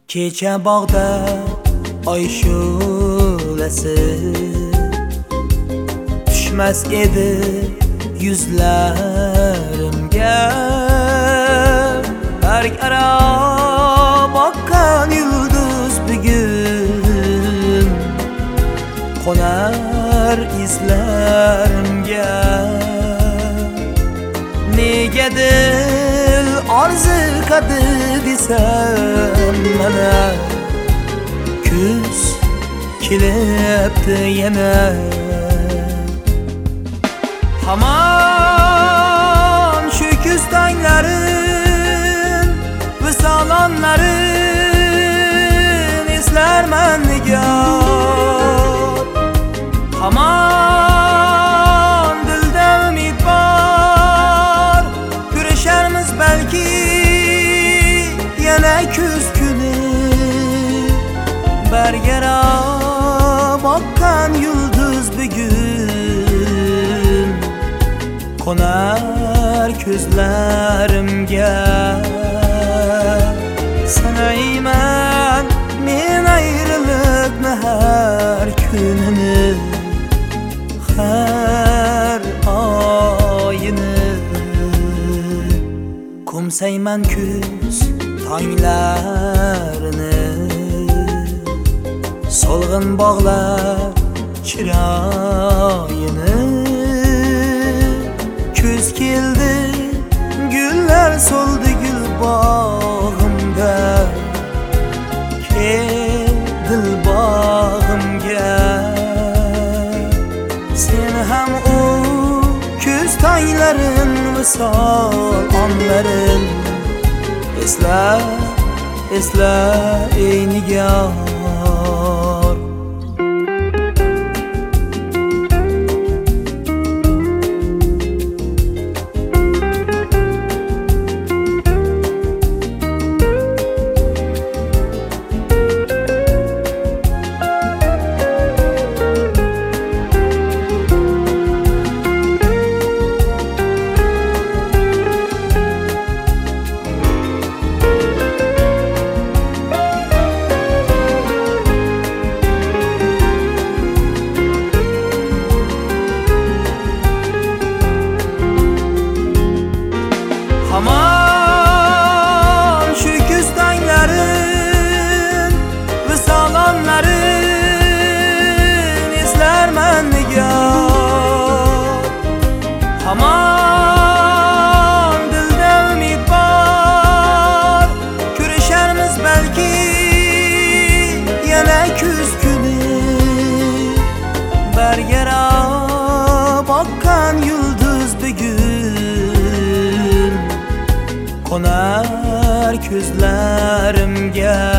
Kecha bog'da oy shu'lasi tushmas edi yuzlarimga. Barg aro boqqan yulduz bugun qo'nar izlarimga. Nega dil orziqadi desam mana, kuz kelibdi yana. Hamon shu kuz tonglarin, visol onlarin eslarman nigor. Hamon dilda umid bor, ko'risharmiz balki yana kuz kuni. Bargaro boqqan yulduz bugun qo'nar ko'zlarimga. Sanayman men ayriliqni har kunini, har oyini. Qo'msayman kuz tonglarini, solg'in bog'lar chiroyini. Kuz keldi, gullar soldi gul bog'imda. Kel dil bog'imga, sen ham u kuz tonglarin, visol onlarin esla, esla ey nigor. Hamon shu kuz tonglarin, visol onlarin eslarman nigor. Hamon dilda umid bor, ko'risharmiz balki yana kuz kuni. Bargaro boqqan yulduz bugun qo'nar ko'zlarimga.